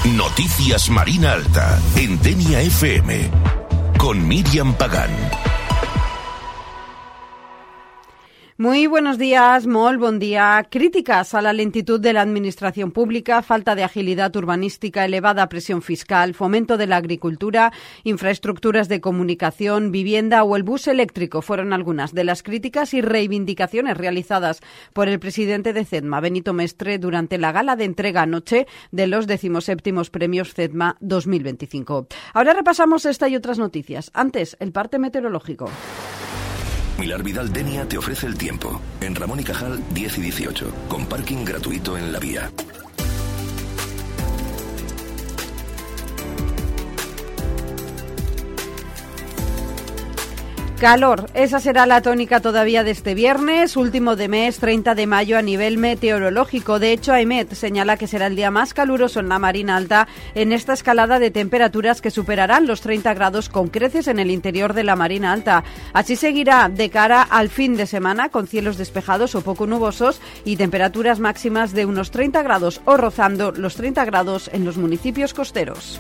Noticias Marina Alta, en Denia FM, con Miriam Pagán. Muy buenos días, molt bon día. Críticas a la lentitud de la administración pública, falta de agilidad urbanística, elevada presión fiscal, fomento de la agricultura, infraestructuras de comunicación, vivienda o el bus eléctrico fueron algunas de las críticas y reivindicaciones realizadas por el presidente de CEDMA, Benito Mestre, durante la gala de entrega anoche de los 17º premios CEDMA 2025. Ahora repasamos esta y otras noticias. Antes, el parte meteorológico. Milar Vidal Denia te ofrece el tiempo. En Ramón y Cajal 10 y 18, con parking gratuito en la vía. Calor, esa será la tónica todavía de este viernes, último de mes, 30 de mayo a nivel meteorológico. De hecho, AEMET señala que será el día más caluroso en la Marina Alta en esta escalada de temperaturas que superarán los 30 grados con creces en el interior de la Marina Alta. Así seguirá de cara al fin de semana con cielos despejados o poco nubosos y temperaturas máximas de unos 30 grados o rozando los 30 grados en los municipios costeros.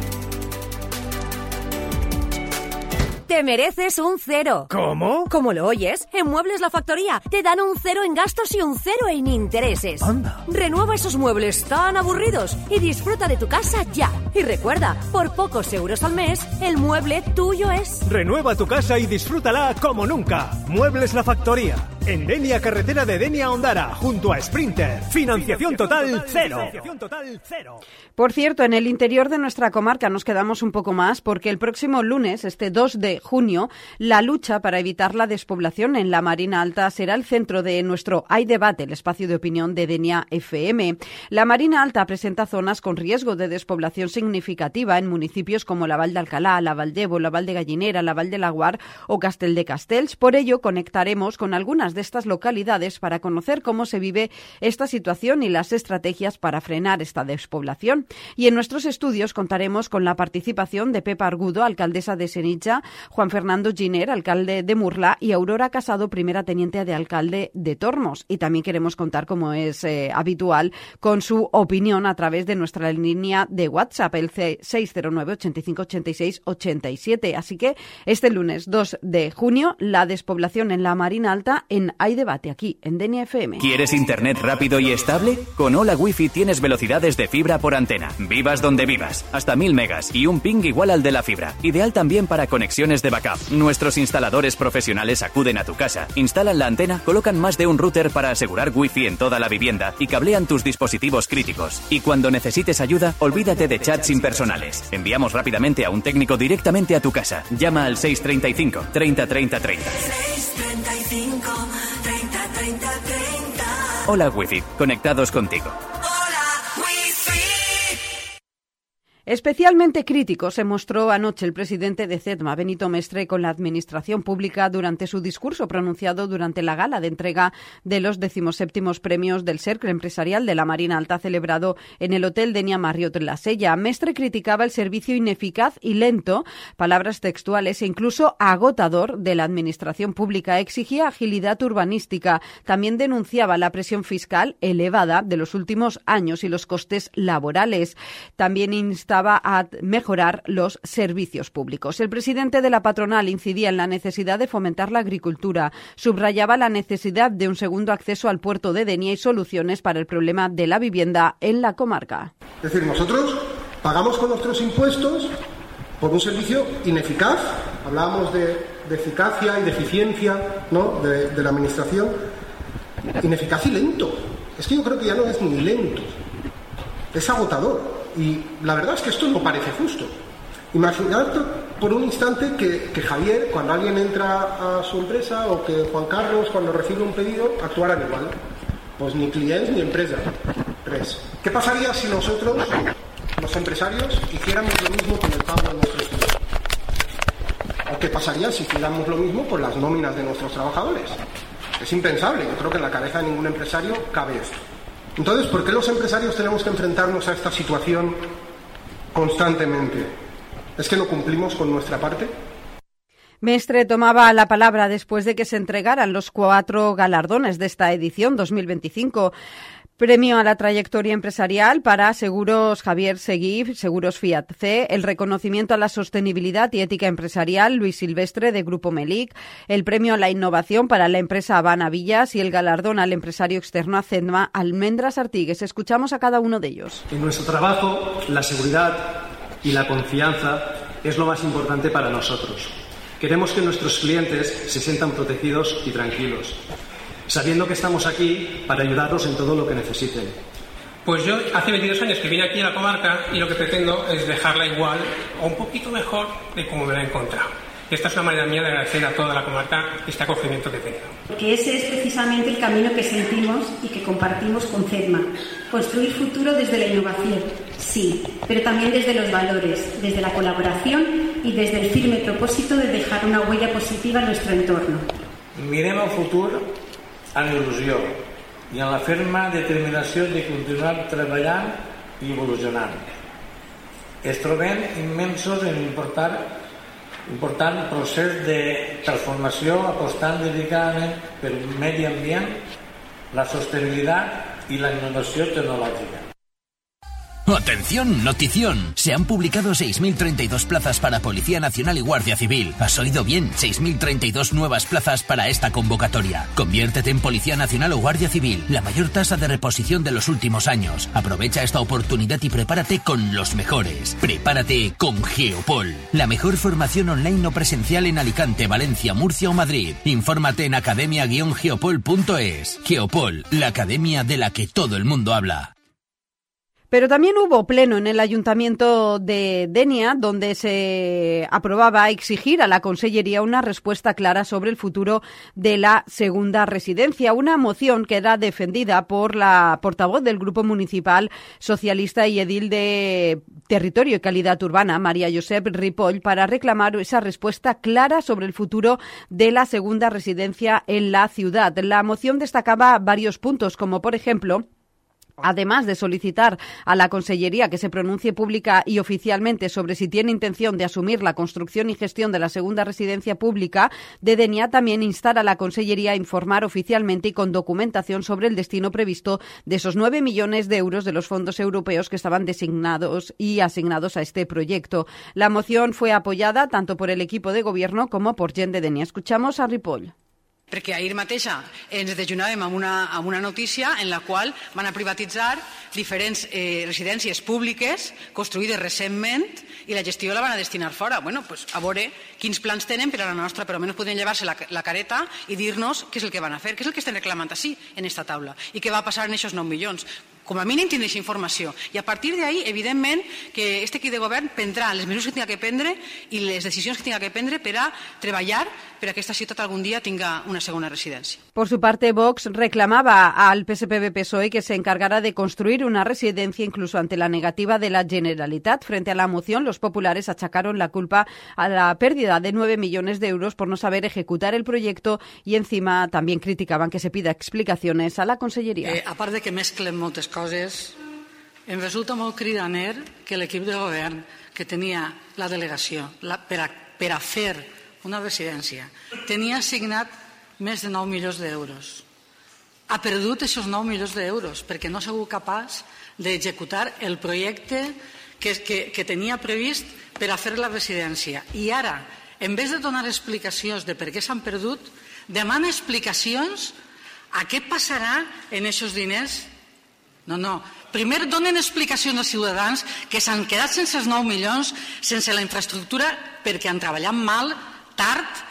Te mereces un 0. ¿Cómo? Como lo oyes, en Muebles La Factoría te dan un 0 en gastos y un 0 en intereses. Anda. Renueva esos muebles tan aburridos y disfruta de tu casa ya. Y recuerda, por pocos euros al mes, el mueble tuyo es. Renueva tu casa y disfrútala como nunca. Muebles La Factoría. En Denia, carretera de Denia a Ondara, junto a Sprinter. Financiación total cero. Por cierto, en el interior de nuestra comarca nos quedamos un poco más porque el próximo lunes, este 2 de junio, la lucha para evitar la despoblación en la Marina Alta será el centro de nuestro Hay Debate, el espacio de opinión de Denia FM. La Marina Alta presenta zonas con riesgo de despoblación significativa en municipios como la Val d'Alcalá, la Val d'Ebo, la Val de Gallinera, la Val de Laguar o Castel de Castells. Por ello, conectaremos con algunas de estas localidades para conocer cómo se vive esta situación y las estrategias para frenar esta despoblación. Y en nuestros estudios contaremos con la participación de Pepa Argudo, alcaldesa de Senija, Juan Fernando Giner, alcalde de Murla, y Aurora Casado, primera teniente de alcalde de Tormos. Y también queremos contar, como es habitual, con su opinión a través de nuestra línea de WhatsApp, el 609 85 86 87. Así que este lunes 2 de junio, la despoblación en la Marina Alta en Hay Debate, aquí en Denia FM. ¿Quieres internet rápido y estable? Con Hola Wi-Fi tienes velocidades de fibra por antena. Vivas donde vivas. Hasta 1000 megas y un ping igual al de la fibra. Ideal también para conexiones de backup. Nuestros instaladores profesionales acuden a tu casa, instalan la antena, colocan más de un router para asegurar Wi-Fi en toda la vivienda y cablean tus dispositivos críticos. Y cuando necesites ayuda, olvídate de chats impersonales. Enviamos rápidamente a un técnico directamente a tu casa. Llama al 635 30 30 30. 635 30 30 30. Hola Wi-Fi, conectados contigo. Especialmente crítico se mostró anoche el presidente de CEDMA, Benito Mestre, con la administración pública durante su discurso pronunciado durante la gala de entrega de los 17º premios del Cercle Empresarial de la Marina Alta celebrado en el Hotel Denia Marriott La Sella. Mestre criticaba el servicio ineficaz y lento, palabras textuales, e incluso agotador de la administración pública. Exigía agilidad urbanística. También denunciaba la presión fiscal elevada de los últimos años y los costes laborales. También instaba a mejorar los servicios públicos. El presidente de la patronal incidía en la necesidad de fomentar la agricultura, subrayaba la necesidad de un segundo acceso al puerto de Denia y soluciones para el problema de la vivienda en la comarca. Es decir, nosotros pagamos con nuestros impuestos por un servicio ineficaz. Hablábamos de eficacia y de eficiencia, ¿no?, de la administración. Ineficaz y lento. Es que yo creo que ya no es ni lento, es agotador. Y la verdad es que esto no parece justo. Imaginad por un instante que Javier, cuando alguien entra a su empresa, o que Juan Carlos, cuando recibe un pedido, actuaran igual. Pues ni clientes ni empresa. ¿Qué pasaría si nosotros, los empresarios, hiciéramos lo mismo con el pago de nuestros clientes? ¿O qué pasaría si hiciéramos lo mismo con las nóminas de nuestros trabajadores? Es impensable. Yo creo que en la cabeza de ningún empresario cabe esto. Entonces, ¿por qué los empresarios tenemos que enfrentarnos a esta situación constantemente? ¿Es que no cumplimos con nuestra parte? Mestre tomaba la palabra después de que se entregaran los 4 galardones de esta edición 2025. Premio a la trayectoria empresarial para Seguros Javier Seguí, Seguros Fiat C, el reconocimiento a la sostenibilidad y ética empresarial Luis Silvestre de Grupo Melic, el premio a la innovación para la empresa Habana Villas y el galardón al empresario externo Acedma Almendras Artigues. Escuchamos a cada uno de ellos. En nuestro trabajo, la seguridad y la confianza es lo más importante para nosotros. Queremos que nuestros clientes se sientan protegidos y tranquilos, sabiendo que estamos aquí para ayudarlos en todo lo que necesiten. Pues yo hace 22 años que vine aquí a la comarca y lo que pretendo es dejarla igual o un poquito mejor de como me la he encontrado. Esta es una manera mía de agradecer a toda la comarca este acogimiento que he tenido. Porque ese es precisamente el camino que sentimos y que compartimos con CEDMA. Construir futuro desde la innovación, sí, pero también desde los valores, desde la colaboración y desde el firme propósito de dejar una huella positiva en nuestro entorno. Mirem el futur amb il·lusió i amb la ferma determinació de continuar treballant i evolucionant. Es trobem immensos en important procés de transformació apostant dedicadament per un medi ambient, la sostenibilitat i la innovació tecnològica. ¡Atención! ¡Notición! Se han publicado 6.032 plazas para Policía Nacional y Guardia Civil. ¿Has oído bien? 6.032 nuevas plazas para esta convocatoria. Conviértete en Policía Nacional o Guardia Civil. La mayor tasa de reposición de los últimos años. Aprovecha esta oportunidad y prepárate con los mejores. Prepárate con Geopol. La mejor formación online no presencial en Alicante, Valencia, Murcia o Madrid. Infórmate en academia-geopol.es. Geopol, la academia de la que todo el mundo habla. Pero también hubo pleno en el Ayuntamiento de Denia, donde se aprobaba exigir a la Consellería una respuesta clara sobre el futuro de la segunda residencia, una moción que era defendida por la portavoz del Grupo Municipal Socialista y edil de Territorio y Calidad Urbana, María Josep Ripoll, para reclamar esa respuesta clara sobre el futuro de la segunda residencia en la ciudad. La moción destacaba varios puntos, como por ejemplo, además de solicitar a la Consellería que se pronuncie pública y oficialmente sobre si tiene intención de asumir la construcción y gestión de la segunda residencia pública de Denia, también instar a la Consellería a informar oficialmente y con documentación sobre el destino previsto de esos 9 millones de euros de los fondos europeos que estaban designados y asignados a este proyecto. La moción fue apoyada tanto por el equipo de gobierno como por gent de Denia. Escuchamos a Ripoll. Perquè ahir mateixa ens desajunàvem amb una notícia en la qual van a privatitzar diferents residències públiques construïdes recentment i la gestió la van a destinar fora. Bueno, pues a veure quins plans tenen per a la nostra, però almenys podrien llevar-se la careta i dir-nos què és el que van a fer, què és el que estem reclamant així en esta taula i què va passar en aquests 9 milions. Com a mínim tindre aquesta informació. I a partir d'ahí, evidentment, que este equip de govern prendrà les mesures que tinga que prendre i les decisions que tinga que prendre per a treballar per a que esta ciutat algun dia tinga una segunda residencia. Por su parte, Vox reclamaba al PSPB-PSOE que se encargara de construir una residencia incluso ante la negativa de la Generalitat. Frente a la moción, los populares achacaron la culpa a la pérdida de 9 millones de euros por no saber ejecutar el proyecto y encima también criticaban que se pida explicaciones a la Conselleria. A part de que mesclen moltes coses, em resulta molt cridaner que l'equip de govern que tenia la delegació per a fer una residència tenia assignat més de 9 milions d'euros. Ha perdut aquests 9 milions d'euros perquè no ha sigut capaç d'executar el projecte que tenia previst per a fer la residència. I ara, en vez de donar explicacions de per què s'han perdut, demana explicacions a què passarà en aquests diners. No. Primer donen explicacions als ciutadans que s'han quedat sense els 9 milions, sense la infraestructura, perquè han treballat mal, tard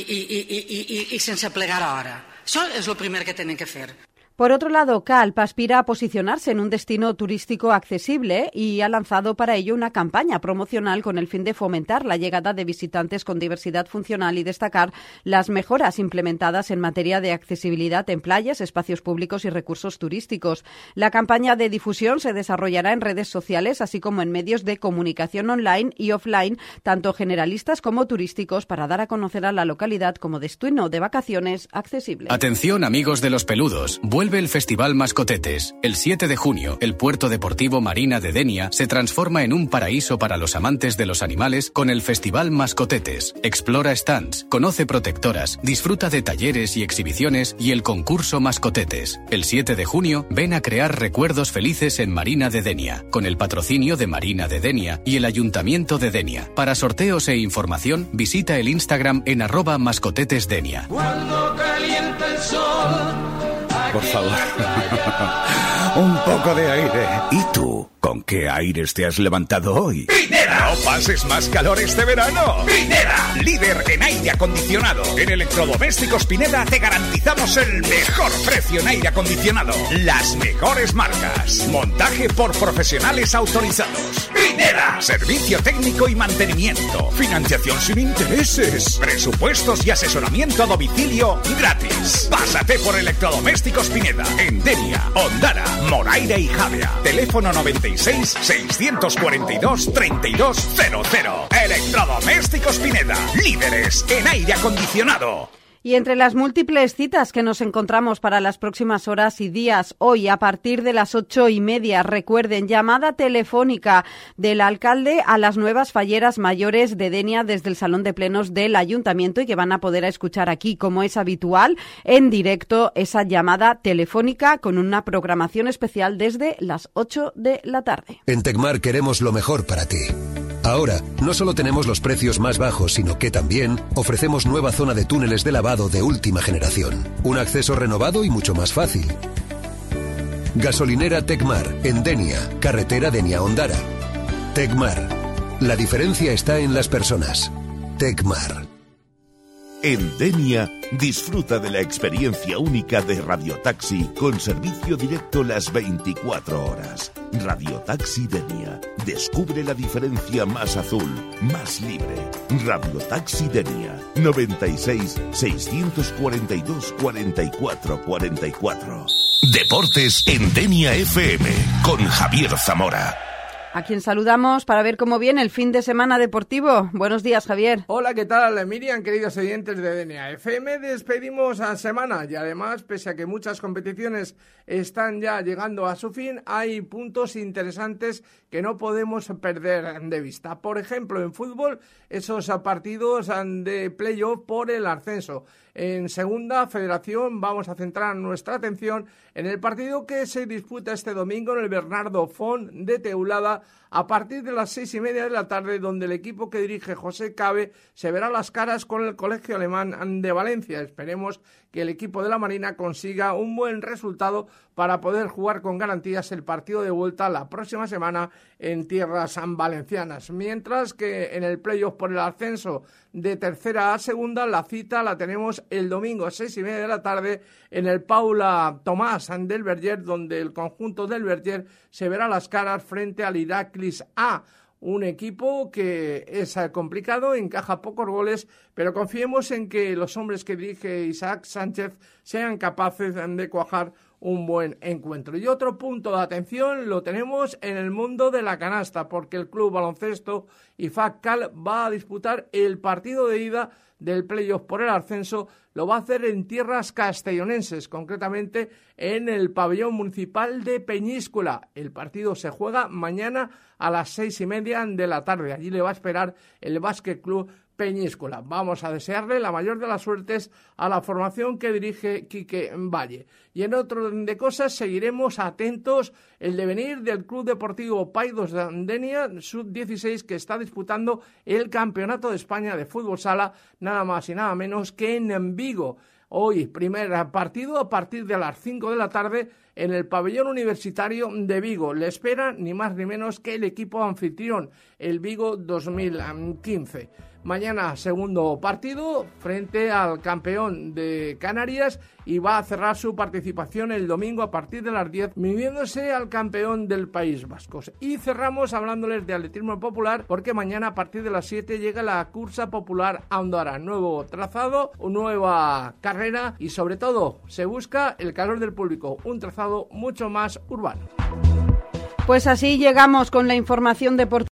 i sense plegar a hora. Això és el primer que tenen que fer. Por otro lado, CALP aspira a posicionarse en un destino turístico accesible y ha lanzado para ello una campaña promocional con el fin de fomentar la llegada de visitantes con diversidad funcional y destacar las mejoras implementadas en materia de accesibilidad en playas, espacios públicos y recursos turísticos. La campaña de difusión se desarrollará en redes sociales, así como en medios de comunicación online y offline, tanto generalistas como turísticos, para dar a conocer a la localidad como destino de vacaciones accesible. Atención, amigos de los peludos. Vuelve el Festival Mascotetes. El 7 de junio, el Puerto Deportivo Marina de Denia se transforma en un paraíso para los amantes de los animales con el Festival Mascotetes. Explora stands, conoce protectoras, disfruta de talleres y exhibiciones y el concurso Mascotetes. El 7 de junio, ven a crear recuerdos felices en Marina de Denia, con el patrocinio de Marina de Denia y el Ayuntamiento de Denia. Para sorteos e información, visita el Instagram en @mascotetesdenia. Cuando calienta el sol. Por favor, un poco de aire. ¿Y tú? ¿Con qué aires te has levantado hoy? ¡Primera! ¡No pases más calor este verano! ¡Primera! Líder en aire acondicionado. En Electrodomésticos Pineda te garantizamos el mejor precio en aire acondicionado. Las mejores marcas. Montaje por profesionales autorizados. ¡Primera! Servicio técnico y mantenimiento. Financiación sin intereses. Presupuestos y asesoramiento a domicilio gratis. Pásate por Electrodomésticos Pineda. En Denia, Ondara, Moraira y Javea. Teléfono 96-642-3200. Electrodomésticos Pineda. Líderes en aire acondicionado. Y entre las múltiples citas que nos encontramos para las próximas horas y días, hoy a partir de las 8:30, recuerden, llamada telefónica del alcalde a las nuevas falleras mayores de Denia desde el Salón de Plenos del Ayuntamiento y que van a poder escuchar aquí, como es habitual, en directo esa llamada telefónica con una programación especial desde las 8 de la tarde. En Tecmar queremos lo mejor para ti. Ahora, no solo tenemos los precios más bajos, sino que también ofrecemos nueva zona de túneles de lavado de última generación. Un acceso renovado y mucho más fácil. Gasolinera Tecmar, en Denia, carretera Denia-Ondara. Tecmar. La diferencia está en las personas. Tecmar. En Denia, disfruta de la experiencia única de Radiotaxi con servicio directo las 24 horas. Radiotaxi Denia. Descubre la diferencia más azul, más libre. Radiotaxi Denia. 96 642 44 44. Deportes en Denia FM con Javier Zamora. A quien saludamos para ver cómo viene el fin de semana deportivo. Buenos días, Javier. Hola, ¿qué tal, Miriam, queridos oyentes de Denia FM? Despedimos a semana y además, pese a que muchas competiciones están ya llegando a su fin, hay puntos interesantes que no podemos perder de vista. Por ejemplo, en fútbol, esos partidos de playoff por el ascenso. En Segunda Federación vamos a centrar nuestra atención en el partido que se disputa este domingo en el Bernardo Font de Teulada a partir de las 6:30 de la tarde, donde el equipo que dirige José Cabe se verá las caras con el Colegio Alemán de Valencia. Esperemos que el equipo de la Marina consiga un buen resultado para poder jugar con garantías el partido de vuelta la próxima semana en tierras valencianas. Mientras que en el playoff por el ascenso de tercera a segunda, la cita la tenemos el domingo a 6:30 de la tarde en el Paula Tomás del Verger, donde el conjunto del Verger se verá las caras frente al Heraclis A. Un equipo que es complicado, encaja pocos goles, pero confiemos en que los hombres que dirige Isaac Sánchez sean capaces de cuajar un buen encuentro. Y otro punto de atención lo tenemos en el mundo de la canasta, porque el Club Baloncesto IFAC Cal va a disputar el partido de ida del playoff por el ascenso. Lo va a hacer en tierras castellonenses, concretamente en el pabellón municipal de Peñíscola. El partido se juega mañana a las 6:30 de la tarde. Allí le va a esperar el Básquet Club Peñíscola. Vamos a desearle la mayor de las suertes a la formación que dirige Quique Valle. Y en otro de cosas, seguiremos atentos el devenir del Club Deportivo Paidós de Denia Sub-16, que está disputando el Campeonato de España de Fútbol Sala, nada más y nada menos que en Vigo. Hoy, primer partido a partir de las 5 de la tarde en el pabellón universitario de Vigo. Le espera ni más ni menos que el equipo anfitrión, el Vigo 2015. Mañana segundo partido frente al campeón de Canarias y va a cerrar su participación el domingo a partir de las 10, midiéndose al campeón del País Vasco. Y cerramos hablándoles de atletismo popular, porque mañana a partir de las 7 llega la Cursa Popular a Ondara. Nuevo trazado, nueva carrera y sobre todo se busca el calor del público, un trazado mucho más urbano. Pues así llegamos con la información deportiva.